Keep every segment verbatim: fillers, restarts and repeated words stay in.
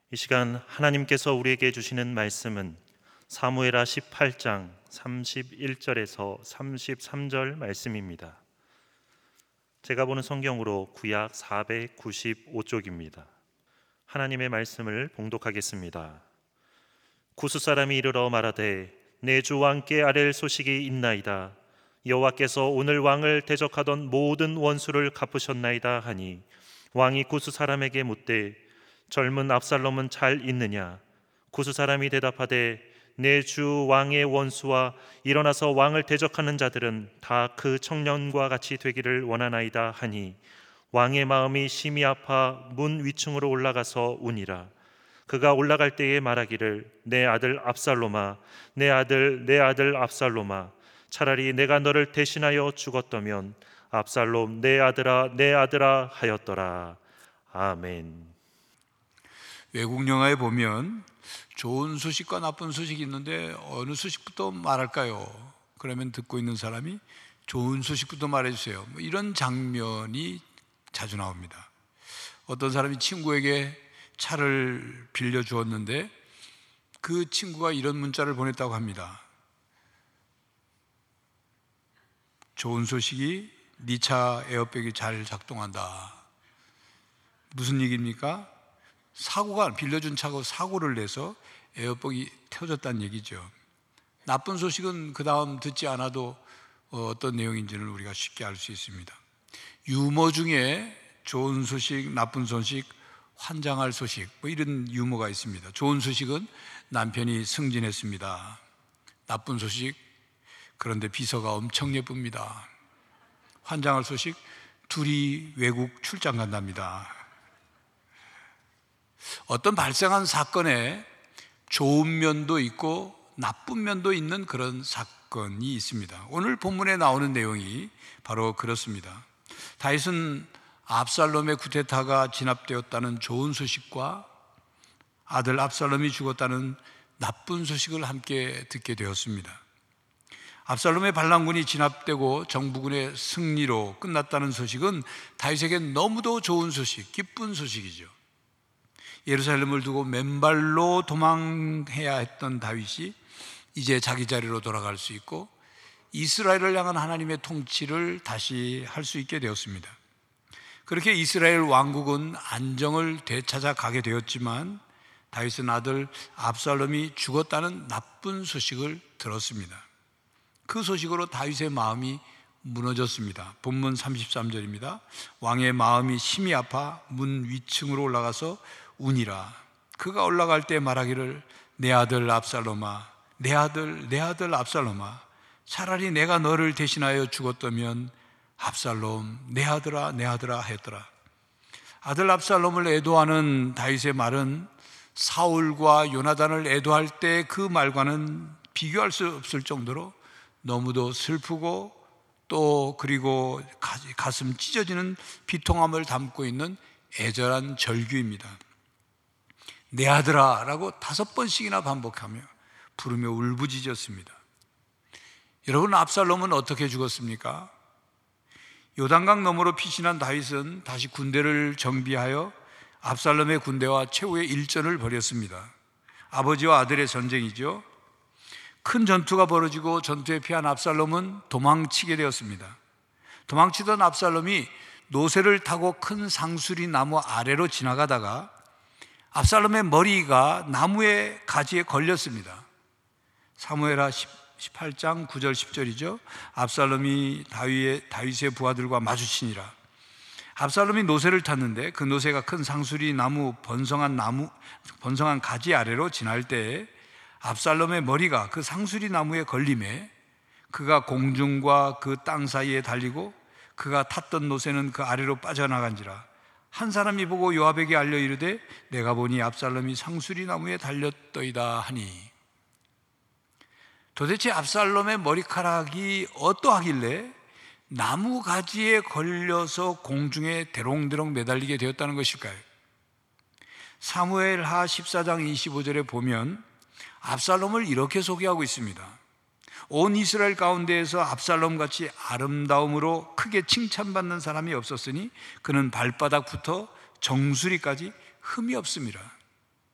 이 시간 하나님께서 우리에게 주시는 말씀은 사무엘하 십팔 장 삼십일 절에서 삼십삼 절 말씀입니다. 제가 보는 성경으로 구약 사백구십오 쪽입니다. 하나님의 말씀을 봉독하겠습니다. 구스 사람이 이르러 말하되 내 주 왕께 아랠 소식이 있나이다. 여호와께서 오늘 왕을 대적하던 모든 원수를 갚으셨나이다 하니 왕이 구스 사람에게 묻되 젊은 압살롬은 잘 있느냐? 구스 사람이 대답하되 내 주 왕의 원수와 일어나서 왕을 대적하는 자들은 다 그 청년과 같이 되기를 원하나이다 하니 왕의 마음이 심히 아파 문 위층으로 올라가서 우니라. 그가 올라갈 때에 말하기를 내 아들 압살롬아, 내 아들 내 아들 압살롬아, 차라리 내가 너를 대신하여 죽었다면 압살롬 내 아들아 내 아들아 하였더라. 아멘. 외국 영화에 보면 좋은 소식과 나쁜 소식이 있는데 어느 소식부터 말할까요? 그러면 듣고 있는 사람이 좋은 소식부터 말해주세요. 뭐 이런 장면이 자주 나옵니다. 어떤 사람이 친구에게 차를 빌려주었는데 그 친구가 이런 문자를 보냈다고 합니다. 좋은 소식이 네 차 에어백이 잘 작동한다. 무슨 얘기입니까? 사고가, 빌려준 차가 사고를 내서 에어백이 터졌다는 얘기죠. 나쁜 소식은 그 다음 듣지 않아도 어떤 내용인지를 우리가 쉽게 알 수 있습니다. 유머 중에 좋은 소식, 나쁜 소식, 환장할 소식, 뭐 이런 유머가 있습니다. 좋은 소식은 남편이 승진했습니다. 나쁜 소식, 그런데 비서가 엄청 예쁩니다. 환장할 소식, 둘이 외국 출장 간답니다. 어떤 발생한 사건에 좋은 면도 있고 나쁜 면도 있는 그런 사건이 있습니다. 오늘 본문에 나오는 내용이 바로 그렇습니다. 다윗은 압살롬의 쿠데타가 진압되었다는 좋은 소식과 아들 압살롬이 죽었다는 나쁜 소식을 함께 듣게 되었습니다. 압살롬의 반란군이 진압되고 정부군의 승리로 끝났다는 소식은 다윗에게 너무도 좋은 소식, 기쁜 소식이죠. 예루살렘을 두고 맨발로 도망해야 했던 다윗이 이제 자기 자리로 돌아갈 수 있고 이스라엘을 향한 하나님의 통치를 다시 할 수 있게 되었습니다. 그렇게 이스라엘 왕국은 안정을 되찾아 가게 되었지만 다윗은 아들 압살롬이 죽었다는 나쁜 소식을 들었습니다. 그 소식으로 다윗의 마음이 무너졌습니다. 본문 삼십삼 절입니다. 왕의 마음이 심히 아파 문 위층으로 올라가서 우니라. 그가 올라갈 때 말하기를 내 아들 압살롬아, 내 아들 내 아들 압살롬아, 차라리 내가 너를 대신하여 죽었다면 압살롬 내 아들아 내 아들아 했더라. 아들 압살롬을 애도하는 다윗의 말은 사울과 요나단을 애도할 때 그 말과는 비교할 수 없을 정도로 너무도 슬프고 또 그리고 가슴 찢어지는 비통함을 담고 있는 애절한 절규입니다. 내 아들아 라고 다섯 번씩이나 반복하며 부르며 울부짖었습니다. 여러분, 압살롬은 어떻게 죽었습니까? 요단강 너머로 피신한 다윗은 다시 군대를 정비하여 압살롬의 군대와 최후의 일전을 벌였습니다. 아버지와 아들의 전쟁이죠. 큰 전투가 벌어지고 전투에 피한 압살롬은 도망치게 되었습니다. 도망치던 압살롬이 노새를 타고 큰 상수리 나무 아래로 지나가다가 압살롬의 머리가 나무의 가지에 걸렸습니다. 사무엘하 십팔 장 구 절 십 절이죠. 압살롬이 다윗의, 다윗의 부하들과 마주치니라. 압살롬이 노새를 탔는데 그 노새가 큰 상수리 나무 번성한 나무 번성한 가지 아래로 지날 때에 압살롬의 머리가 그 상수리 나무에 걸림에 그가 공중과 그 땅 사이에 달리고 그가 탔던 노새는 그 아래로 빠져나간지라. 한 사람이 보고 요압에게 알려 이르되 내가 보니 압살롬이 상수리 나무에 달렸더이다 하니. 도대체 압살롬의 머리카락이 어떠하길래 나무 가지에 걸려서 공중에 대롱대롱 매달리게 되었다는 것일까요? 사무엘하 십사 장 이십오 절에 보면 압살롬을 이렇게 소개하고 있습니다. 온 이스라엘 가운데에서 압살롬같이 아름다움으로 크게 칭찬받는 사람이 없었으니 그는 발바닥부터 정수리까지 흠이 없습니다.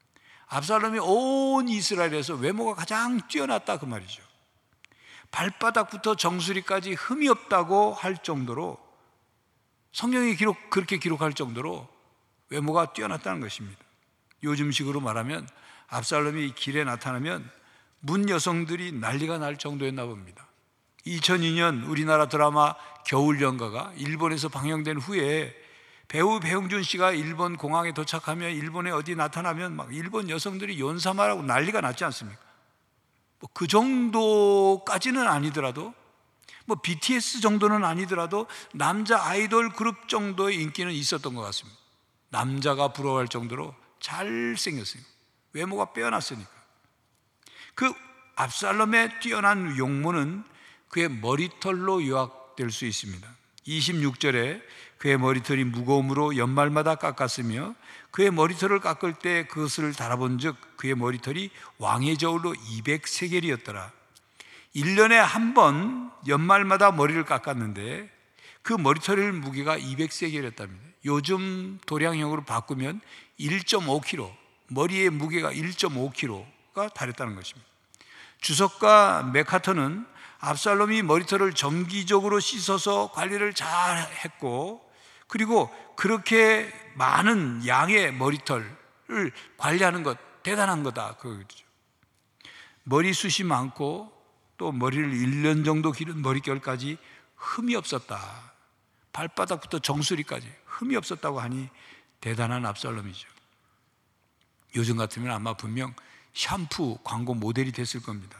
압살롬이 온 이스라엘에서 외모가 가장 뛰어났다 그 말이죠. 발바닥부터 정수리까지 흠이 없다고 할 정도로, 성경이 기록, 그렇게 기록할 정도로 외모가 뛰어났다는 것입니다. 요즘식으로 말하면 압살롬이 길에 나타나면 문 여성들이 난리가 날 정도였나 봅니다. 이천이 년 우리나라 드라마 겨울연가가 일본에서 방영된 후에 배우 배용준 씨가 일본 공항에 도착하면, 일본에 어디 나타나면 막 일본 여성들이 연사마라고 난리가 났지 않습니까? 뭐 그 정도까지는 아니더라도, 뭐 비티에스 정도는 아니더라도 남자 아이돌 그룹 정도의 인기는 있었던 것 같습니다. 남자가 부러워할 정도로 잘생겼으니까, 외모가 빼어났으니까. 그 압살롬의 뛰어난 용모는 그의 머리털로 요약될 수 있습니다. 이십육 절에 그의 머리털이 무거움으로 연말마다 깎았으며 그의 머리털을 깎을 때 그것을 달아본 즉 그의 머리털이 왕의 저울로 이백 세겔이었더라. 일 년에 한 번 연말마다 머리를 깎았는데 그 머리털의 무게가 이백 세겔이었답니다. 요즘 도량형으로 바꾸면 일 점 오 킬로그램, 머리의 무게가 일 점 오 킬로그램가 달했다는 것입니다. 주석가 맥하터는 압살롬이 머리털을 정기적으로 씻어서 관리를 잘 했고, 그리고 그렇게 많은 양의 머리털을 관리하는 것 대단한 거다 그거죠. 머리숱이 많고 또 머리를 일 년 정도 기른 머릿결까지 흠이 없었다. 발바닥부터 정수리까지 흠이 없었다고 하니 대단한 압살롬이죠. 요즘 같으면 아마 분명 샴푸 광고 모델이 됐을 겁니다.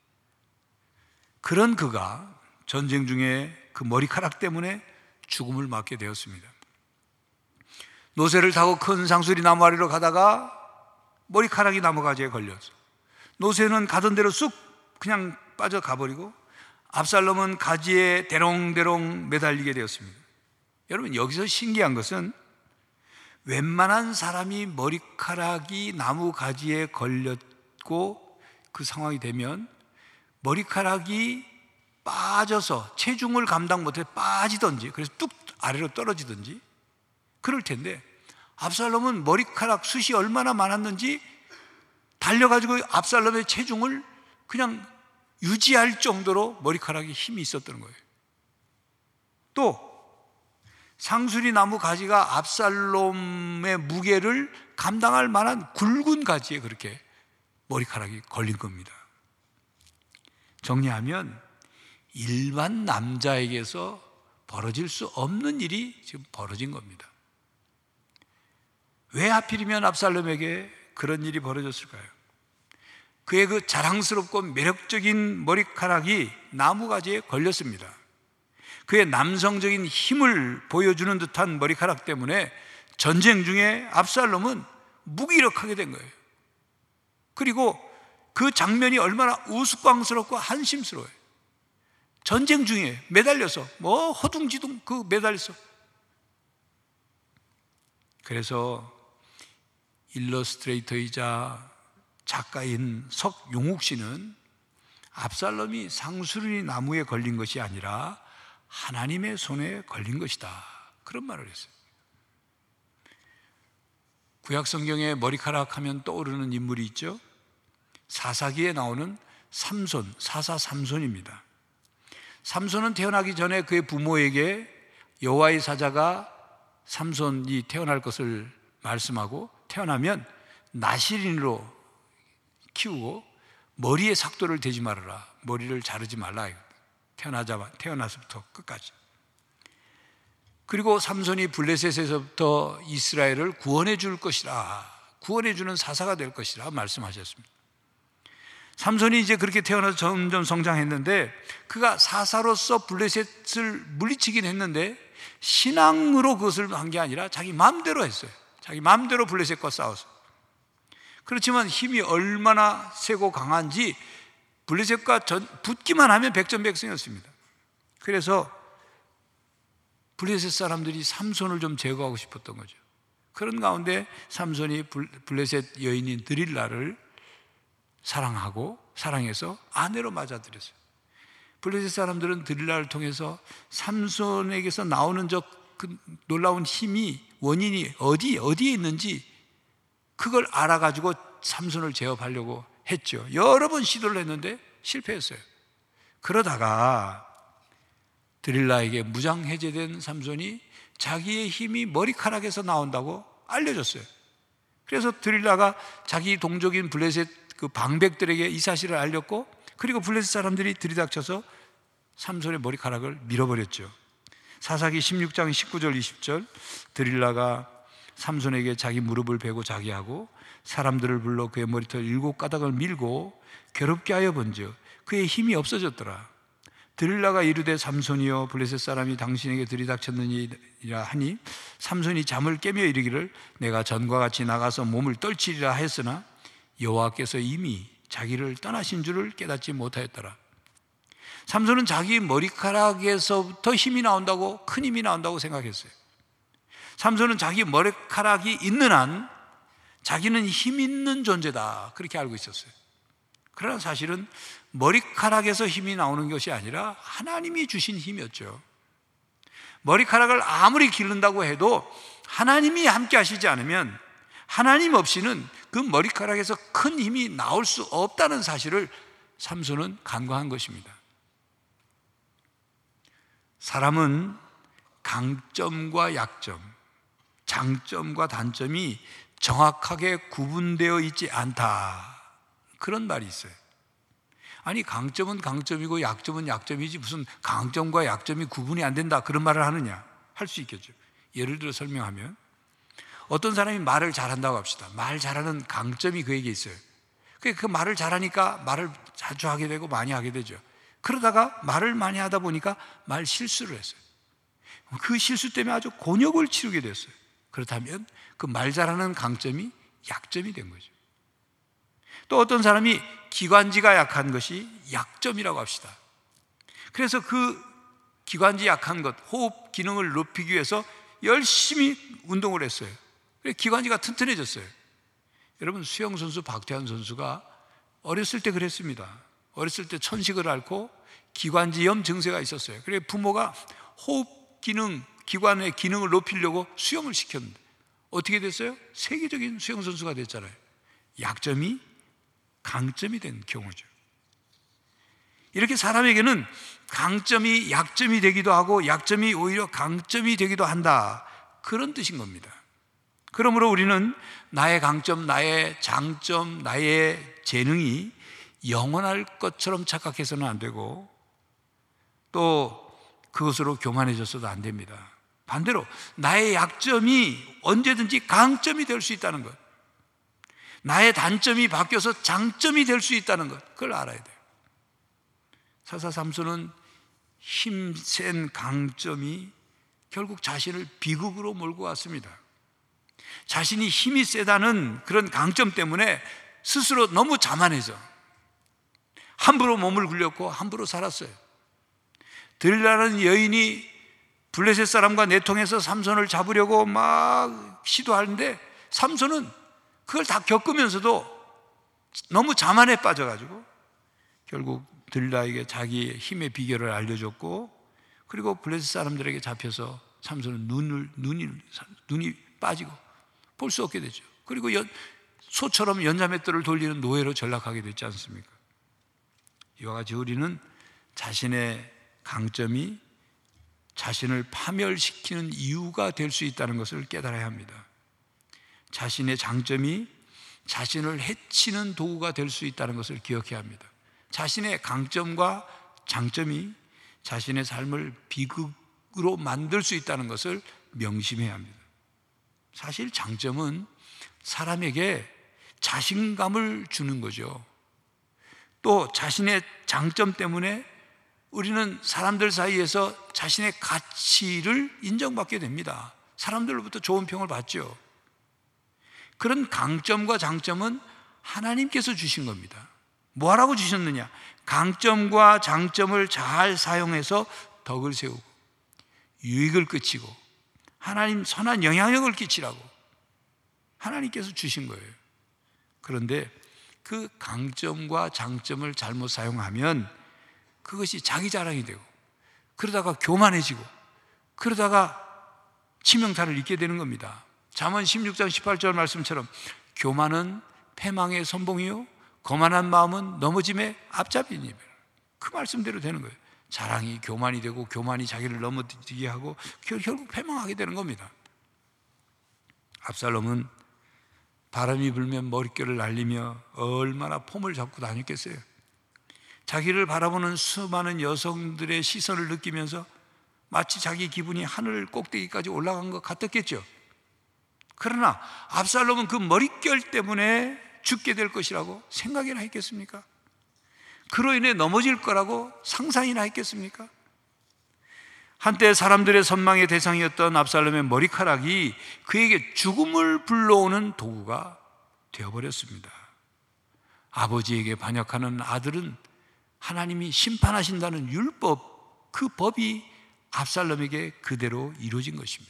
그런 그가 전쟁 중에 그 머리카락 때문에 죽음을 맞게 되었습니다. 노새를 타고 큰 상수리 나무 아래로 가다가 머리카락이 나무가지에 걸렸어. 노새는 가던 대로 쑥 그냥 빠져가버리고 압살롬은 가지에 대롱대롱 매달리게 되었습니다. 여러분, 여기서 신기한 것은 웬만한 사람이 머리카락이 나무 가지에 걸렸고 그 상황이 되면 머리카락이 빠져서 체중을 감당 못해 빠지든지, 그래서 뚝 아래로 떨어지든지 그럴 텐데, 압살롬은 머리카락 숱이 얼마나 많았는지 달려가지고 압살롬의 체중을 그냥 유지할 정도로 머리카락에 힘이 있었던 거예요. 또 상수리 나무 가지가 압살롬의 무게를 감당할 만한 굵은 가지에 그렇게 머리카락이 걸린 겁니다. 정리하면 일반 남자에게서 벌어질 수 없는 일이 지금 벌어진 겁니다. 왜 하필이면 압살롬에게 그런 일이 벌어졌을까요? 그의 그 자랑스럽고 매력적인 머리카락이 나무가지에 걸렸습니다. 그의 남성적인 힘을 보여주는 듯한 머리카락 때문에 전쟁 중에 압살롬은 무기력하게 된 거예요. 그리고 그 장면이 얼마나 우스꽝스럽고 한심스러워요. 전쟁 중에 매달려서 뭐 허둥지둥 그 매달려서. 그래서 일러스트레이터이자 작가인 석용욱 씨는 압살롬이 상수리 나무에 걸린 것이 아니라 하나님의 손에 걸린 것이다, 그런 말을 했어요. 구약 성경에 머리카락 하면 떠오르는 인물이 있죠. 사사기에 나오는 삼손, 사사 삼손입니다. 삼손은 태어나기 전에 그의 부모에게 여호와의 사자가 삼손이 태어날 것을 말씀하고 태어나면 나실인으로 키우고 머리에 삭도를 대지 말아라, 머리를 자르지 말라, 태어나자 태어나서부터 끝까지. 그리고 삼손이 블레셋에서부터 이스라엘을 구원해 줄 것이라, 구원해 주는 사사가 될 것이라 말씀하셨습니다. 삼손이 이제 그렇게 태어나서 점점 성장했는데 그가 사사로서 블레셋을 물리치긴 했는데 신앙으로 그것을 한 게 아니라 자기 마음대로 했어요. 자기 마음대로 블레셋과 싸웠어요. 그렇지만 힘이 얼마나 세고 강한지 블레셋과 전, 붙기만 하면 백전백승이었습니다. 그래서 블레셋 사람들이 삼손을 좀 제거하고 싶었던 거죠. 그런 가운데 삼손이 블레셋 여인인 드릴라를 사랑하고 사랑해서 아내로 맞아들였어요. 블레셋 사람들은 드릴라를 통해서 삼손에게서 나오는 저 그 놀라운 힘이 원인이 어디, 어디에 있는지 그걸 알아가지고 삼손을 제압하려고 했죠. 여러 번 시도를 했는데 실패했어요. 그러다가 드릴라에게 무장해제된 삼손이 자기의 힘이 머리카락에서 나온다고 알려줬어요. 그래서 드릴라가 자기 동족인 블레셋 그 방백들에게 이 사실을 알렸고, 그리고 블레셋 사람들이 들이닥쳐서 삼손의 머리카락을 밀어버렸죠. 사사기 십육 장 십구 절 이십 절, 드릴라가 삼손에게 자기 무릎을 베고 자게 하고 사람들을 불러 그의 머리털 일곱 가닥을 밀고 괴롭게 하여 본즉 그의 힘이 없어졌더라. 드릴라가 이르되 삼손이여 블레셋 사람이 당신에게 들이닥쳤느니라 하니 삼손이 잠을 깨며 이르기를 내가 전과 같이 나가서 몸을 떨치리라 했으나 여호와께서 이미 자기를 떠나신 줄을 깨닫지 못하였더라. 삼손은 자기 머리카락에서부터 힘이 나온다고, 큰 힘이 나온다고 생각했어요. 삼손은 자기 머리카락이 있는 한 자기는 힘 있는 존재다, 그렇게 알고 있었어요. 그러나 사실은 머리카락에서 힘이 나오는 것이 아니라 하나님이 주신 힘이었죠. 머리카락을 아무리 기른다고 해도 하나님이 함께 하시지 않으면, 하나님 없이는 그 머리카락에서 큰 힘이 나올 수 없다는 사실을 삼손은 간과한 것입니다. 사람은 강점과 약점, 장점과 단점이 정확하게 구분되어 있지 않다, 그런 말이 있어요. 아니, 강점은 강점이고 약점은 약점이지 무슨 강점과 약점이 구분이 안 된다, 그런 말을 하느냐? 할 수 있겠죠. 예를 들어 설명하면, 어떤 사람이 말을 잘한다고 합시다. 말 잘하는 강점이 그에게 있어요. 그 말을 잘하니까 말을 자주 하게 되고 많이 하게 되죠. 그러다가 말을 많이 하다 보니까 말 실수를 했어요. 그 실수 때문에 아주 곤욕을 치르게 됐어요. 그렇다면 그 말 잘하는 강점이 약점이 된 거죠. 또 어떤 사람이 기관지가 약한 것이 약점이라고 합시다. 그래서 그 기관지 약한 것, 호흡 기능을 높이기 위해서 열심히 운동을 했어요. 그래서 기관지가 튼튼해졌어요. 여러분, 수영선수 박태환 선수가 어렸을 때 그랬습니다. 어렸을 때 천식을 앓고 기관지염 증세가 있었어요. 그래서 부모가 호흡 기능, 기관의 기능을 높이려고 수영을 시켰는데 어떻게 됐어요? 세계적인 수영선수가 됐잖아요. 약점이 강점이 된 경우죠. 이렇게 사람에게는 강점이 약점이 되기도 하고 약점이 오히려 강점이 되기도 한다, 그런 뜻인 겁니다. 그러므로 우리는 나의 강점, 나의 장점, 나의 재능이 영원할 것처럼 착각해서는 안 되고, 또 그것으로 교만해져서도 안 됩니다. 반대로 나의 약점이 언제든지 강점이 될 수 있다는 것, 나의 단점이 바뀌어서 장점이 될 수 있다는 것, 그걸 알아야 돼요. 사사 삼손은 힘센 강점이 결국 자신을 비극으로 몰고 왔습니다. 자신이 힘이 세다는 그런 강점 때문에 스스로 너무 자만해서 함부로 몸을 굴렸고 함부로 살았어요. 들라는 여인이 블레셋 사람과 내통해서 삼손을 잡으려고 막 시도하는데 삼손은 그걸 다 겪으면서도 너무 자만에 빠져가지고 결국 들라에게 자기의 힘의 비결을 알려줬고, 그리고 블레셋 사람들에게 잡혀서 삼손은 눈을, 눈이, 눈이 빠지고 볼 수 없게 되죠. 그리고 연, 소처럼 연자맷돌을 돌리는 노예로 전락하게 됐지 않습니까? 이와 같이 우리는 자신의 강점이 자신을 파멸시키는 이유가 될 수 있다는 것을 깨달아야 합니다. 자신의 장점이 자신을 해치는 도구가 될 수 있다는 것을 기억해야 합니다. 자신의 강점과 장점이 자신의 삶을 비극으로 만들 수 있다는 것을 명심해야 합니다. 사실 장점은 사람에게 자신감을 주는 거죠. 또 자신의 장점 때문에 우리는 사람들 사이에서 자신의 가치를 인정받게 됩니다. 사람들로부터 좋은 평을 받죠. 그런 강점과 장점은 하나님께서 주신 겁니다. 뭐하라고 주셨느냐? 강점과 장점을 잘 사용해서 덕을 세우고 유익을 끼치고 하나님 선한 영향력을 끼치라고 하나님께서 주신 거예요. 그런데 그 강점과 장점을 잘못 사용하면 그것이 자기 자랑이 되고, 그러다가 교만해지고, 그러다가 치명타를 입게 되는 겁니다. 잠언 십육 장 십팔 절 말씀처럼 교만은 패망의 선봉이요 거만한 마음은 넘어짐의 앞잡이니라. 그 말씀대로 되는 거예요. 자랑이 교만이 되고 교만이 자기를 넘어지게 하고 결국 패망하게 되는 겁니다. 압살롬은 바람이 불면 머릿결을 날리며 얼마나 폼을 잡고 다녔겠어요. 자기를 바라보는 수많은 여성들의 시선을 느끼면서 마치 자기 기분이 하늘 꼭대기까지 올라간 것 같았겠죠. 그러나 압살롬은 그 머릿결 때문에 죽게 될 것이라고 생각이나 했겠습니까? 그로 인해 넘어질 거라고 상상이나 했겠습니까? 한때 사람들의 선망의 대상이었던 압살롬의 머리카락이 그에게 죽음을 불러오는 도구가 되어버렸습니다. 아버지에게 반역하는 아들은 하나님이 심판하신다는 율법, 그 법이 압살롬에게 그대로 이루어진 것입니다.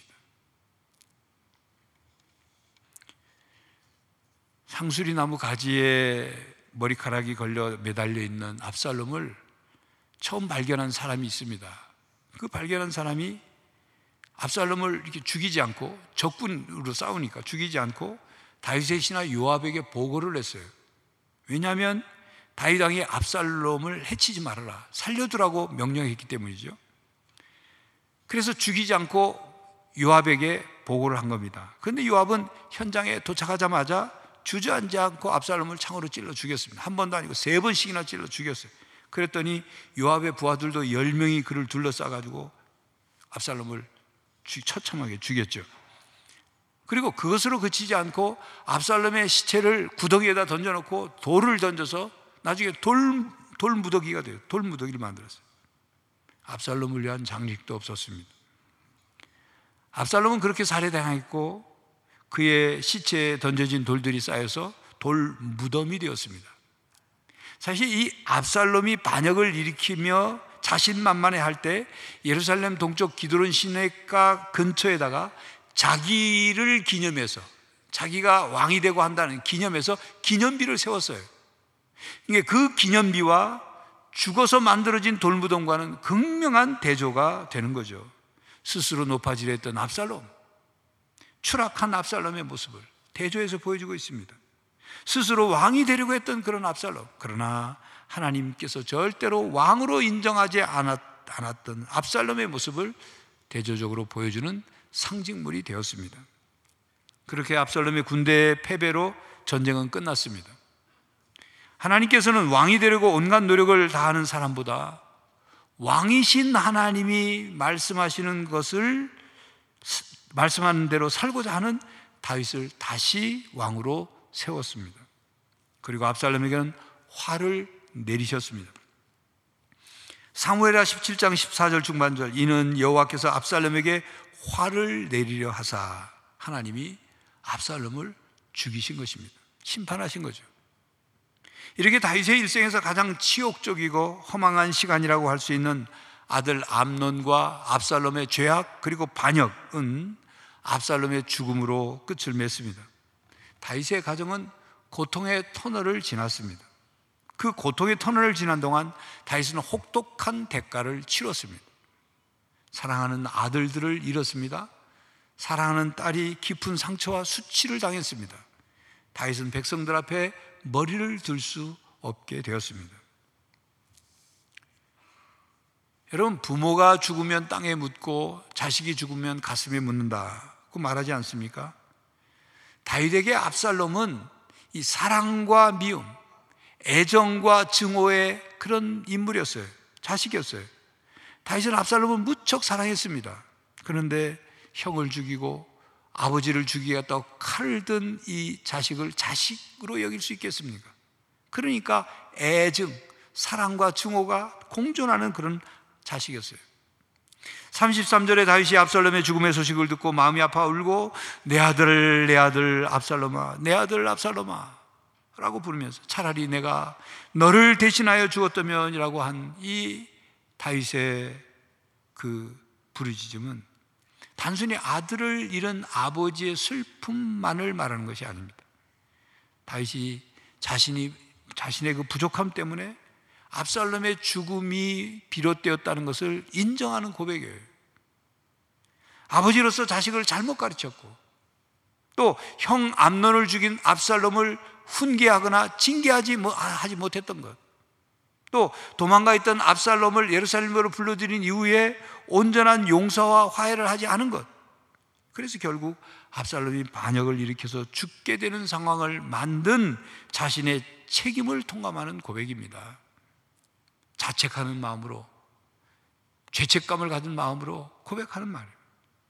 상수리 나무 가지에 머리카락이 걸려 매달려 있는 압살롬을 처음 발견한 사람이 있습니다. 그 발견한 사람이 압살롬을 이렇게 죽이지 않고, 적군으로 싸우니까 죽이지 않고 다윗이나 요압에게 보고를 했어요. 왜냐하면 다윗 왕이 압살롬을 해치지 말아라, 살려두라고 명령했기 때문이죠. 그래서 죽이지 않고 요압에게 보고를 한 겁니다. 그런데 요압은 현장에 도착하자마자 주저앉지 않고 압살롬을 창으로 찔러 죽였습니다. 한 번도 아니고 세 번씩이나 찔러 죽였어요. 그랬더니 요압의 부하들도 열 명이 그를 둘러싸가지고 압살롬을 처참하게 죽였죠. 그리고 그것으로 그치지 않고 압살롬의 시체를 구덩이에다 던져놓고 돌을 던져서 나중에 돌, 돌 무더기가 돼요. 돌 무더기를 만들었어요. 압살롬을 위한 장식도 없었습니다. 압살롬은 그렇게 살해당했고 그의 시체에 던져진 돌들이 쌓여서 돌 무덤이 되었습니다. 사실 이 압살롬이 반역을 일으키며 자신만만해 할 때 예루살렘 동쪽 기드론 시내가 근처에다가 자기를 기념해서, 자기가 왕이 되고 한다는 기념해서 기념비를 세웠어요. 그러니까 그 기념비와 죽어서 만들어진 돌무덤과는 극명한 대조가 되는 거죠. 스스로 높아지려 했던 압살롬, 추락한 압살롬의 모습을 대조해서 보여주고 있습니다. 스스로 왕이 되려고 했던 그런 압살롬, 그러나 하나님께서 절대로 왕으로 인정하지 않았던 압살롬의 모습을 대조적으로 보여주는 상징물이 되었습니다. 그렇게 압살롬의 군대의 패배로 전쟁은 끝났습니다. 하나님께서는 왕이 되려고 온갖 노력을 다하는 사람보다 왕이신 하나님이 말씀하시는 것을 말씀하는 대로 살고자 하는 다윗을 다시 왕으로 세웠습니다. 그리고 압살롬에게는 화를 내리셨습니다. 사무엘하 십칠 장 십사 절 중반절, 이는 여호와께서 압살롬에게 화를 내리려 하사, 하나님이 압살롬을 죽이신 것입니다. 심판하신 거죠. 이렇게 다윗의 일생에서 가장 치욕적이고 허망한 시간이라고 할 수 있는 아들 암논과 압살롬의 죄악 그리고 반역은 압살롬의 죽음으로 끝을 맺습니다. 다윗의 가정은 고통의 터널을 지났습니다. 그 고통의 터널을 지난 동안 다윗은 혹독한 대가를 치렀습니다. 사랑하는 아들들을 잃었습니다. 사랑하는 딸이 깊은 상처와 수치를 당했습니다. 다윗은 백성들 앞에 머리를 들 수 없게 되었습니다. 여러분, 부모가 죽으면 땅에 묻고 자식이 죽으면 가슴에 묻는다고 말하지 않습니까? 다윗에게 압살롬은 이 사랑과 미움, 애정과 증오의 그런 인물이었어요. 자식이었어요. 다윗은 압살롬을 무척 사랑했습니다. 그런데 형을 죽이고 아버지를 죽이겠다고 칼을 든 이 자식을 자식으로 여길 수 있겠습니까? 그러니까 애증, 사랑과 증오가 공존하는 그런 자식이었어요. 삼십삼 절에 다윗이 압살롬의 죽음의 소식을 듣고 마음이 아파 울고 내 아들 내 아들 압살롬아, 내 아들 압살롬아 라고 부르면서 차라리 내가 너를 대신하여 죽었다면 이라고 한 이 다윗의 그 부르짖음은 단순히 아들을 잃은 아버지의 슬픔만을 말하는 것이 아닙니다. 다윗이 자신이, 자신의 그 부족함 때문에 압살롬의 죽음이 비롯되었다는 것을 인정하는 고백이에요. 아버지로서 자식을 잘못 가르쳤고 또 형 암논을 죽인 압살롬을 훈계하거나 징계하지 뭐- 하지 못했던 것, 또 도망가 있던 압살롬을 예루살렘으로 불러들인 이후에 온전한 용서와 화해를 하지 않은 것, 그래서 결국 압살롬이 반역을 일으켜서 죽게 되는 상황을 만든 자신의 책임을 통감하는 고백입니다. 자책하는 마음으로, 죄책감을 가진 마음으로 고백하는 말이에요.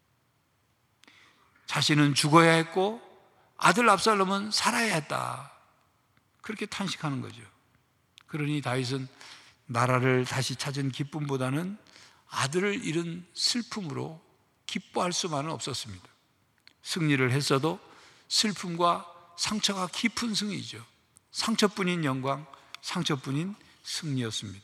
자신은 죽어야 했고 아들 압살롬은 살아야 했다, 그렇게 탄식하는 거죠. 그러니 다윗은 나라를 다시 찾은 기쁨보다는 아들을 잃은 슬픔으로 기뻐할 수만은 없었습니다. 승리를 했어도 슬픔과 상처가 깊은 승리죠. 상처뿐인 영광, 상처뿐인 승리였습니다.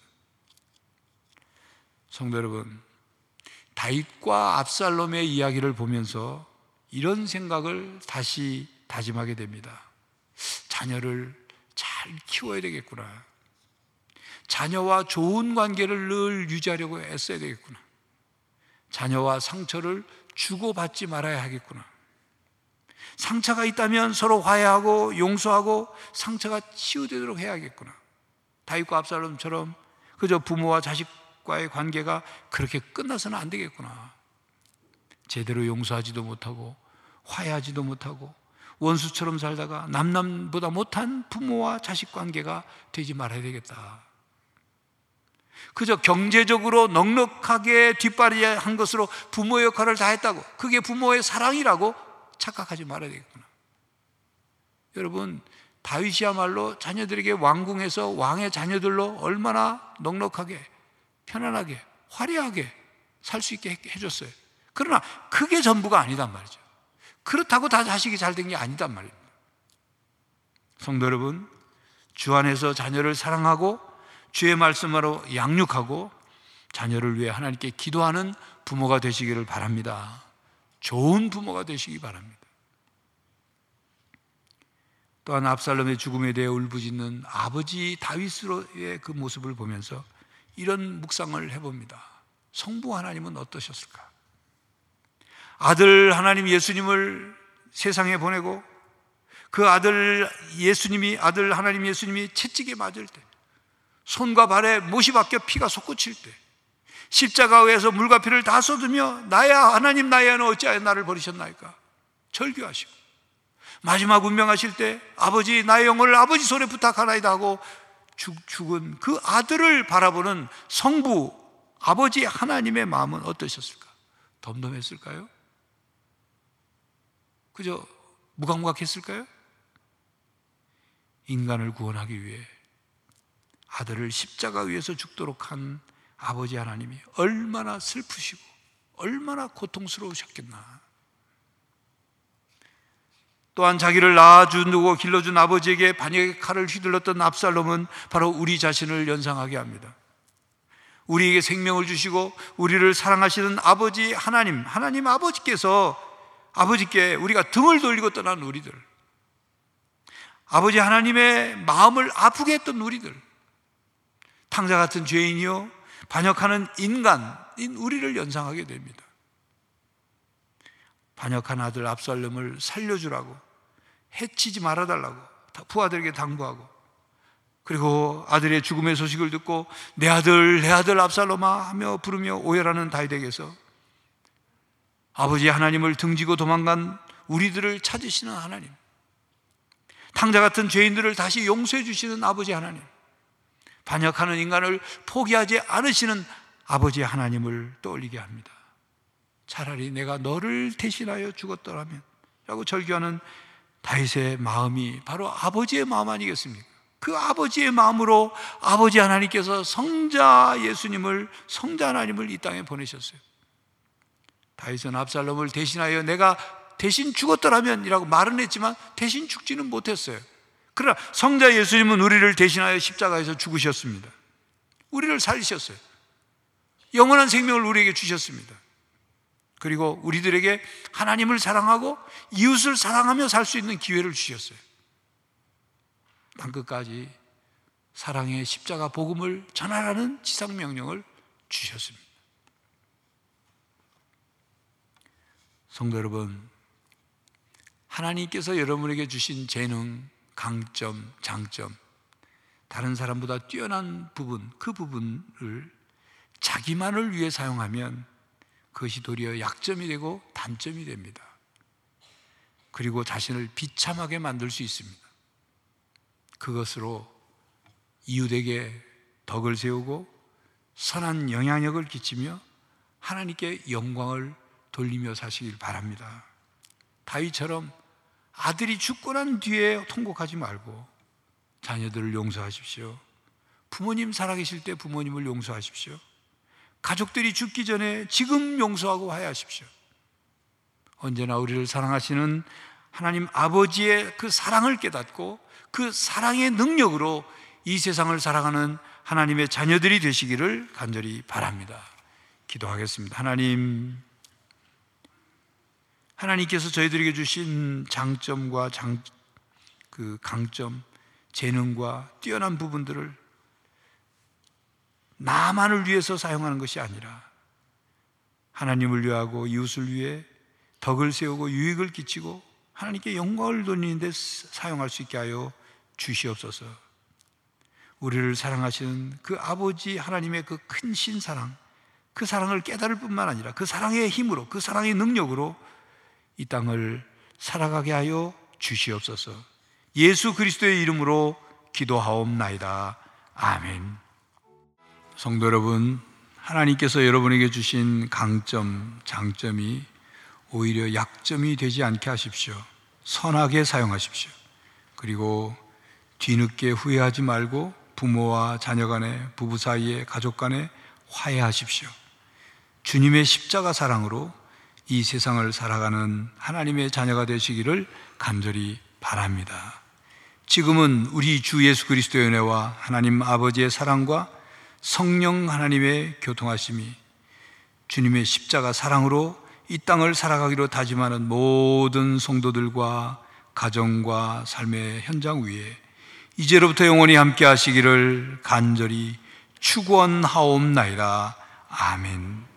성도 여러분, 다윗과 압살롬의 이야기를 보면서 이런 생각을 다시 다짐하게 됩니다. 자녀를 잘 키워야 되겠구나. 자녀와 좋은 관계를 늘 유지하려고 애써야 되겠구나. 자녀와 상처를 주고받지 말아야 하겠구나. 상처가 있다면 서로 화해하고 용서하고 상처가 치유되도록 해야겠구나. 다윗과 압살롬처럼 그저 부모와 자식과의 관계가 그렇게 끝나서는 안 되겠구나. 제대로 용서하지도 못하고 화해하지도 못하고 원수처럼 살다가 남남보다 못한 부모와 자식 관계가 되지 말아야 되겠다. 그저 경제적으로 넉넉하게 뒷바라지한 것으로 부모의 역할을 다 했다고, 그게 부모의 사랑이라고 착각하지 말아야 되겠구나. 여러분, 다윗이야말로 자녀들에게 왕궁에서 왕의 자녀들로 얼마나 넉넉하게, 편안하게, 화려하게 살 수 있게 해줬어요. 그러나 그게 전부가 아니단 말이죠. 그렇다고 다 자식이 잘 된 게 아니단 말입니다. 성도 여러분, 주 안에서 자녀를 사랑하고 주의 말씀으로 양육하고 자녀를 위해 하나님께 기도하는 부모가 되시기를 바랍니다. 좋은 부모가 되시기 바랍니다. 또한 압살롬의 죽음에 대해 울부짖는 아버지 다윗의 그 모습을 보면서 이런 묵상을 해봅니다. 성부 하나님은 어떠셨을까? 아들 하나님 예수님을 세상에 보내고 그 아들 예수님이 아들 하나님 예수님이 채찍에 맞을 때, 손과 발에 못이 박혀 피가 솟구칠 때, 십자가에서 물과 피를 다 쏟으며 나야 하나님 나야 너 어찌하여 나를 버리셨나이까 절규하시고, 마지막 운명하실 때 아버지 나의 영혼을 아버지 손에 부탁하나이다 하고 죽, 죽은 그 아들을 바라보는 성부 아버지 하나님의 마음은 어떠셨을까? 덤덤했을까요? 그저 무감각했을까요? 인간을 구원하기 위해 아들을 십자가 위에서 죽도록 한 아버지 하나님이 얼마나 슬프시고 얼마나 고통스러우셨겠나. 또한 자기를 낳아주고 길러준 아버지에게 반역의 칼을 휘둘렀던 압살롬은 바로 우리 자신을 연상하게 합니다. 우리에게 생명을 주시고 우리를 사랑하시는 아버지 하나님, 하나님 아버지께서 아버지께 우리가 등을 돌리고 떠난 우리들, 아버지 하나님의 마음을 아프게 했던 우리들, 탕자 같은 죄인이요 반역하는 인간인 우리를 연상하게 됩니다. 반역한 아들 압살롬을 살려주라고, 해치지 말아달라고 부하들에게 당부하고, 그리고 아들의 죽음의 소식을 듣고 내 아들 내 아들 압살롬아 하며 부르며 오열하는 다윗에게서 아버지 하나님을 등지고 도망간 우리들을 찾으시는 하나님, 탕자 같은 죄인들을 다시 용서해 주시는 아버지 하나님, 반역하는 인간을 포기하지 않으시는 아버지 하나님을 떠올리게 합니다. 차라리 내가 너를 대신하여 죽었더라면 라고 절규하는 다윗의 마음이 바로 아버지의 마음 아니겠습니까? 그 아버지의 마음으로 아버지 하나님께서 성자 예수님을, 성자 하나님을 이 땅에 보내셨어요. 다윗은 압살롬을 대신하여 내가 대신 죽었더라면 이라고 말은 했지만 대신 죽지는 못했어요. 그러나 성자 예수님은 우리를 대신하여 십자가에서 죽으셨습니다. 우리를 살리셨어요. 영원한 생명을 우리에게 주셨습니다. 그리고 우리들에게 하나님을 사랑하고 이웃을 사랑하며 살 수 있는 기회를 주셨어요. 땅끝까지 사랑의 십자가 복음을 전하라는 지상명령을 주셨습니다. 성도 여러분, 하나님께서 여러분에게 주신 재능, 강점, 장점, 다른 사람보다 뛰어난 부분, 그 부분을 자기만을 위해 사용하면 그것이 도리어 약점이 되고 단점이 됩니다. 그리고 자신을 비참하게 만들 수 있습니다. 그것으로 이웃에게 덕을 세우고 선한 영향력을 끼치며 하나님께 영광을 돌리며 사시길 바랍니다. 다윗처럼 아들이 죽고 난 뒤에 통곡하지 말고 자녀들을 용서하십시오. 부모님 살아계실 때 부모님을 용서하십시오. 가족들이 죽기 전에 지금 용서하고 화해하십시오. 언제나 우리를 사랑하시는 하나님 아버지의 그 사랑을 깨닫고 그 사랑의 능력으로 이 세상을 살아가는 하나님의 자녀들이 되시기를 간절히 바랍니다. 기도하겠습니다. 하나님, 하나님께서 저희들에게 주신 장점과 장, 그 강점, 재능과 뛰어난 부분들을 나만을 위해서 사용하는 것이 아니라 하나님을 위하고 이웃을 위해 덕을 세우고 유익을 끼치고 하나님께 영광을 돌리는 데 사용할 수 있게 하여 주시옵소서. 우리를 사랑하시는 그 아버지 하나님의 그 큰 신사랑, 그 사랑을 깨달을 뿐만 아니라 그 사랑의 힘으로, 그 사랑의 능력으로 이 땅을 살아가게 하여 주시옵소서. 예수 그리스도의 이름으로 기도하옵나이다. 아멘. 성도 여러분, 하나님께서 여러분에게 주신 강점, 장점이 오히려 약점이 되지 않게 하십시오. 선하게 사용하십시오. 그리고 뒤늦게 후회하지 말고 부모와 자녀 간에, 부부 사이에, 가족 간에 화해하십시오. 주님의 십자가 사랑으로 이 세상을 살아가는 하나님의 자녀가 되시기를 간절히 바랍니다. 지금은 우리 주 예수 그리스도의 은혜와 하나님 아버지의 사랑과 성령 하나님의 교통하심이 주님의 십자가 사랑으로 이 땅을 살아가기로 다짐하는 모든 성도들과 가정과 삶의 현장 위에 이제로부터 영원히 함께 하시기를 간절히 축원하옵나이다. 아멘.